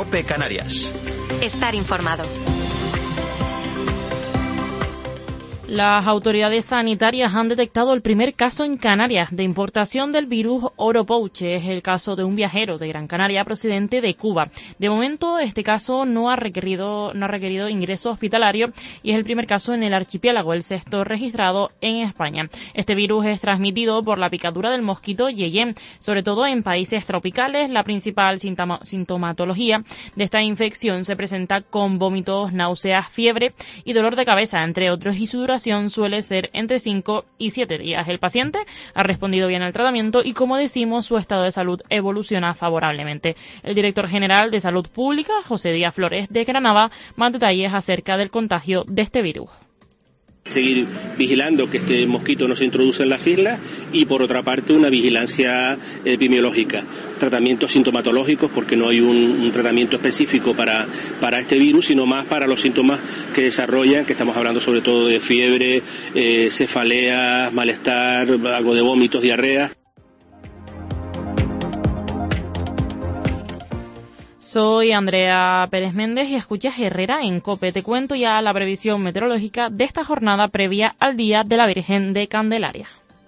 COPE Canarias. Estar informado. Las autoridades sanitarias han detectado el primer caso en Canarias de importación del virus Oropouche. Es el caso de un viajero de Gran Canaria procedente de Cuba. De momento, este caso no ha requerido ingreso hospitalario y es el primer caso en el archipiélago, el sexto registrado en España. Este virus es transmitido por la picadura del mosquito yeyén, sobre todo en países tropicales. La principal sintomatología de esta infección se presenta con vómitos, náuseas, fiebre y dolor de cabeza, entre otros, y su duración suele ser entre 5 y 7 días. El paciente ha respondido bien al tratamiento y, como decimos, su estado de salud evoluciona favorablemente. El director general de Salud Pública, José Díaz Flores, desgranaba más detalles acerca del contagio de este virus. Seguir vigilando que este mosquito no se introduce en las islas y, por otra parte, una vigilancia epidemiológica. Tratamientos sintomatológicos, porque no hay un tratamiento específico para este virus, sino más para los síntomas que desarrollan, que estamos hablando sobre todo de fiebre, cefaleas, malestar, algo de vómitos, diarrea. Soy Andrea Pérez Méndez y escuchas Herrera en COPE. Te cuento ya la previsión meteorológica de esta jornada previa al Día de la Virgen de Candelaria.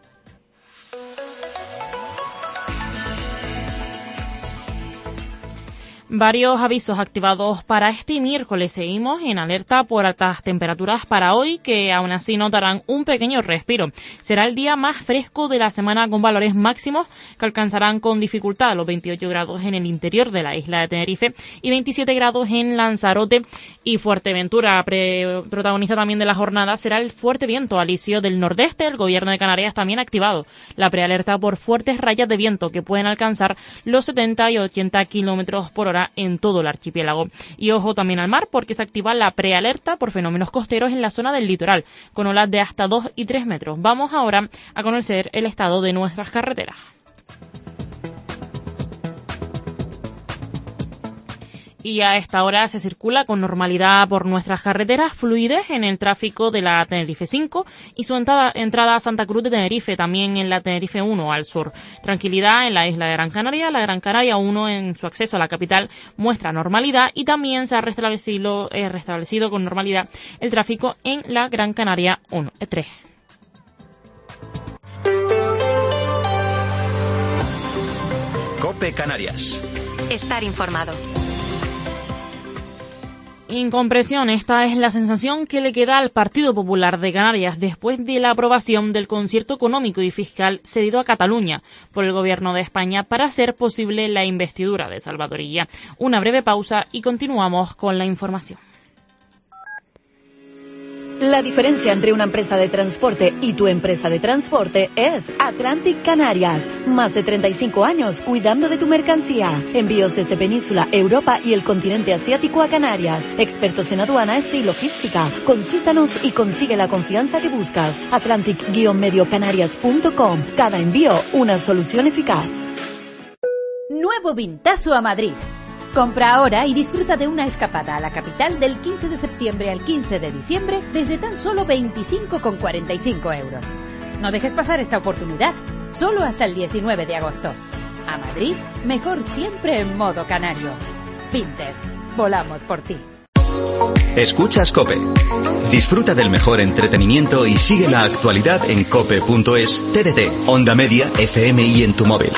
Varios avisos activados para este miércoles. Seguimos en alerta por altas temperaturas para hoy, que aún así notarán un pequeño respiro. Será el día más fresco de la semana, con valores máximos que alcanzarán con dificultad los 28 grados en el interior de la isla de Tenerife y 27 grados en Lanzarote y Fuerteventura. Protagonista también de la jornada será el fuerte viento alisio del nordeste. El gobierno de Canarias también ha activado la prealerta por fuertes rayas de viento que pueden alcanzar los 70 y 80 kilómetros por hora en todo el archipiélago. Y ojo también al mar, porque se activa la prealerta por fenómenos costeros en la zona del litoral, con olas de hasta 2 y 3 metros. Vamos ahora a conocer el estado de nuestras carreteras. Y a esta hora se circula con normalidad por nuestras carreteras, fluidez en el tráfico de la Tenerife 5 y su entrada a Santa Cruz de Tenerife, también en la Tenerife 1 al sur. Tranquilidad en la isla de Gran Canaria. La Gran Canaria 1, en su acceso a la capital, muestra normalidad y también se ha restablecido con normalidad el tráfico en la Gran Canaria 3. COPE Canarias. Estar informado. Incompresión, esta es la sensación que le queda al Partido Popular de Canarias después de la aprobación del concierto económico y fiscal cedido a Cataluña por el Gobierno de España para hacer posible la investidura de Salvador Illa. Una breve pausa y continuamos con la información. La diferencia entre una empresa de transporte y tu empresa de transporte es Atlantic Canarias. Más de 35 años cuidando de tu mercancía. Envíos desde Península, Europa y el continente asiático a Canarias. Expertos en aduanas y logística. Consúltanos y consigue la confianza que buscas. Atlantic-mediocanarias.com. Cada envío, una solución eficaz. Nuevo Vintazo a Madrid. Compra ahora y disfruta de una escapada a la capital del 15 de septiembre al 15 de diciembre desde tan solo 25,45 euros. No dejes pasar esta oportunidad, solo hasta el 19 de agosto. A Madrid, mejor siempre en modo canario. Vinted, volamos por ti. Escuchas COPE. Disfruta del mejor entretenimiento y sigue la actualidad en cope.es, TDT, Onda Media, FM y en tu móvil.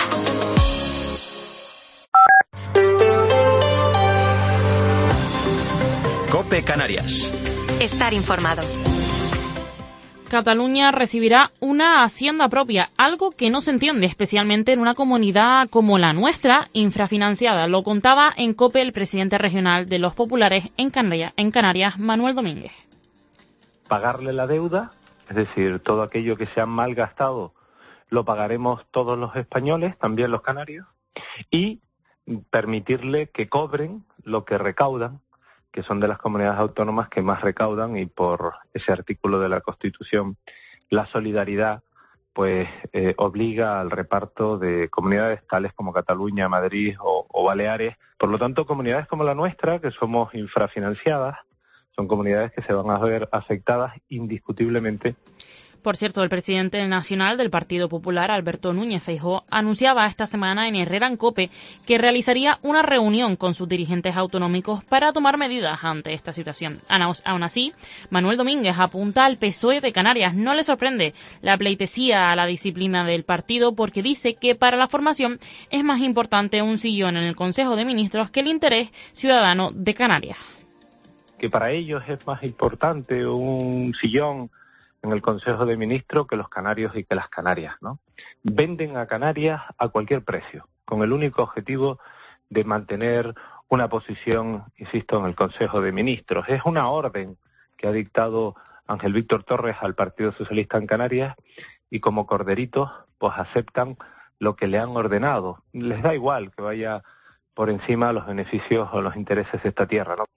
COPE Canarias. Estar informado. Cataluña recibirá una hacienda propia, algo que no se entiende, especialmente en una comunidad como la nuestra, infrafinanciada. Lo contaba en COPE el presidente regional de los populares en Canarias, Manuel Domínguez. Pagarle la deuda, es decir, todo aquello que se ha malgastado, lo pagaremos todos los españoles, también los canarios, y permitirle que cobren lo que recaudan, que son de las comunidades autónomas que más recaudan, y por ese artículo de la Constitución, la solidaridad pues obliga al reparto de comunidades tales como Cataluña, Madrid o Baleares. Por lo tanto, comunidades como la nuestra, que somos infrafinanciadas, son comunidades que se van a ver afectadas indiscutiblemente. Por cierto, el presidente nacional del Partido Popular, Alberto Núñez Feijóo, anunciaba esta semana en Herrera en COPE que realizaría una reunión con sus dirigentes autonómicos para tomar medidas ante esta situación. Aún así, Manuel Domínguez apunta al PSOE de Canarias. No le sorprende la pleitesía a la disciplina del partido porque dice que para la formación es más importante un sillón en el Consejo de Ministros que el interés ciudadano de Canarias. Que para ellos es más importante un sillón en el Consejo de Ministros que los canarios y que las Canarias, ¿no? Venden a Canarias a cualquier precio, con el único objetivo de mantener una posición, insisto, en el Consejo de Ministros. Es una orden que ha dictado Ángel Víctor Torres al Partido Socialista en Canarias y como corderitos, pues aceptan lo que le han ordenado. Les da igual que vaya por encima los beneficios o los intereses de esta tierra, ¿no?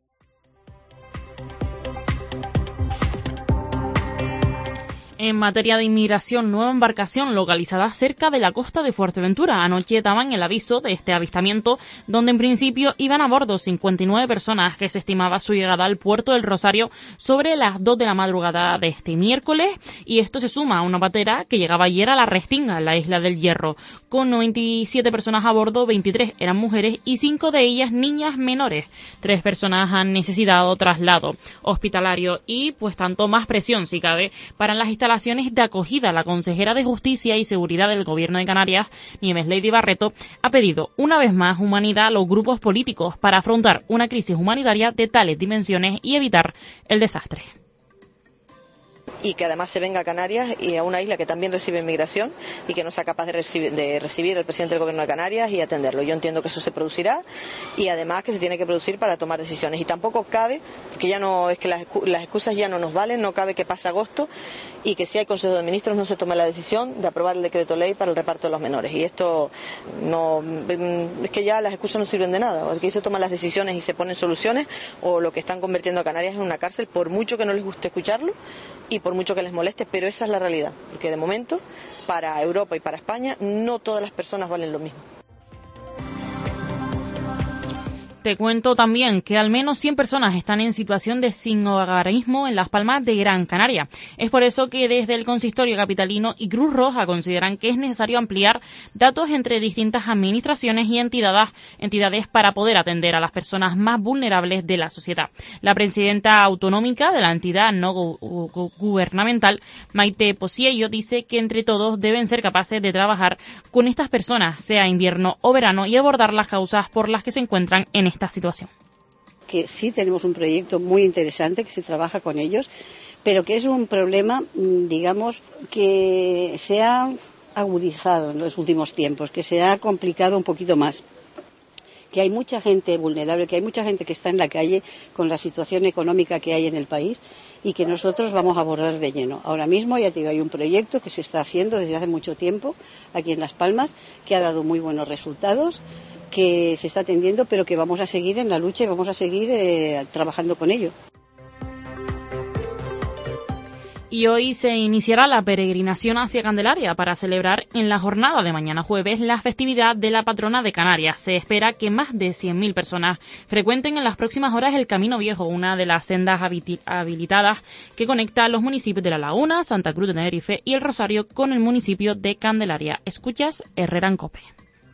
En materia de inmigración, nueva embarcación localizada cerca de la costa de Fuerteventura. Anoche daban el aviso de este avistamiento, donde en principio iban a bordo 59 personas que se estimaba su llegada al puerto del Rosario sobre las 2 de la madrugada de este miércoles. Y esto se suma a una patera que llegaba ayer a la Restinga, en la isla del Hierro. Con 97 personas a bordo, 23 eran mujeres y 5 de ellas niñas menores. 3 personas han necesitado traslado hospitalario y, pues tanto más presión, si cabe, para las instalaciones de acogida. La consejera de Justicia y Seguridad del Gobierno de Canarias, Nieves Lady Barreto, ha pedido una vez más humanidad a los grupos políticos para afrontar una crisis humanitaria de tales dimensiones y evitar el desastre. Y que además se venga a Canarias y a una isla que también recibe inmigración y que no sea capaz de recibir el presidente del Gobierno de Canarias y atenderlo. Yo entiendo que eso se producirá y además que se tiene que producir para tomar decisiones. Y tampoco cabe, porque ya no es que las excusas ya no nos valen, no cabe que pase agosto y que si hay Consejo de Ministros no se tome la decisión de aprobar el decreto ley para el reparto de los menores. Y esto no, es que ya las excusas no sirven de nada. Aquí se toman las decisiones y se ponen soluciones, o lo que están convirtiendo a Canarias en una cárcel, por mucho que no les guste escucharlo y por mucho que les moleste, pero esa es la realidad, porque de momento para Europa y para España no todas las personas valen lo mismo. Te cuento también que al menos 100 personas están en situación de sinhogarismo en Las Palmas de Gran Canaria. Es por eso que desde el Consistorio Capitalino y Cruz Roja consideran que es necesario ampliar datos entre distintas administraciones y entidades para poder atender a las personas más vulnerables de la sociedad. La presidenta autonómica de la entidad no gubernamental, Maite Posiello, dice que entre todos deben ser capaces de trabajar con estas personas, sea invierno o verano, y abordar las causas por las que se encuentran en esta situación. Que sí tenemos un proyecto muy interesante que se trabaja con ellos, pero que es un problema, digamos, que se ha agudizado en los últimos tiempos, que se ha complicado un poquito más. Que hay mucha gente vulnerable, que hay mucha gente que está en la calle con la situación económica que hay en el país y que nosotros vamos a abordar de lleno. Ahora mismo, ya te digo, hay un proyecto que se está haciendo desde hace mucho tiempo aquí en Las Palmas, que ha dado muy buenos resultados, que se está atendiendo, pero que vamos a seguir en la lucha y vamos a seguir trabajando con ello. Y hoy se iniciará la peregrinación hacia Candelaria para celebrar en la jornada de mañana jueves la festividad de la patrona de Canarias. Se espera que más de 100.000 personas frecuenten en las próximas horas el Camino Viejo, una de las sendas habilitadas que conecta los municipios de La Laguna, Santa Cruz de Tenerife y El Rosario con el municipio de Candelaria. Escuchas Herrera en COPE.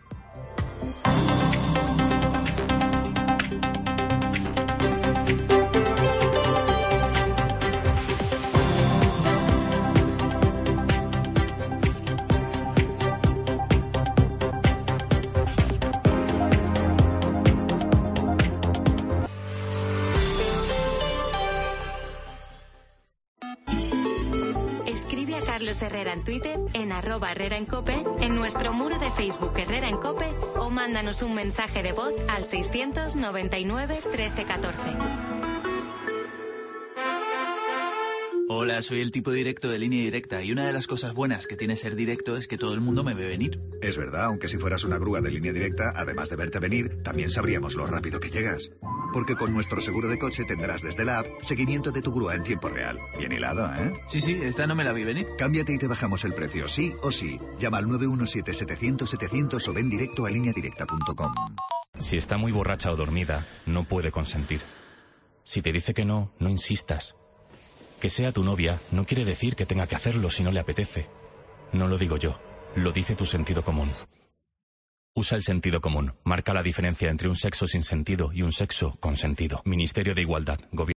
Escribe a Carlos Herrera en Twitter, en @HerreraEnCope, en nuestro muro de Facebook Herrera en Cope, o mándanos un mensaje de voz al 699 13 14. Hola, soy el tipo directo de Línea Directa y una de las cosas buenas que tiene ser directo es que todo el mundo me ve venir. Es verdad, aunque si fueras una grúa de Línea Directa, además de verte venir, también sabríamos lo rápido que llegas. Porque con nuestro seguro de coche tendrás desde la app seguimiento de tu grúa en tiempo real. Bien hilado, ¿eh? Sí, esta no me la vi venir. Cámbiate y te bajamos el precio, sí o sí. Llama al 917-700-700 o ven directo a lineadirecta.com. Si está muy borracha o dormida, no puede consentir. Si te dice que no, no insistas. Que sea tu novia no quiere decir que tenga que hacerlo si no le apetece. No lo digo yo, lo dice tu sentido común. Usa el sentido común. Marca la diferencia entre un sexo sin sentido y un sexo con sentido. Ministerio de Igualdad. Gobierno.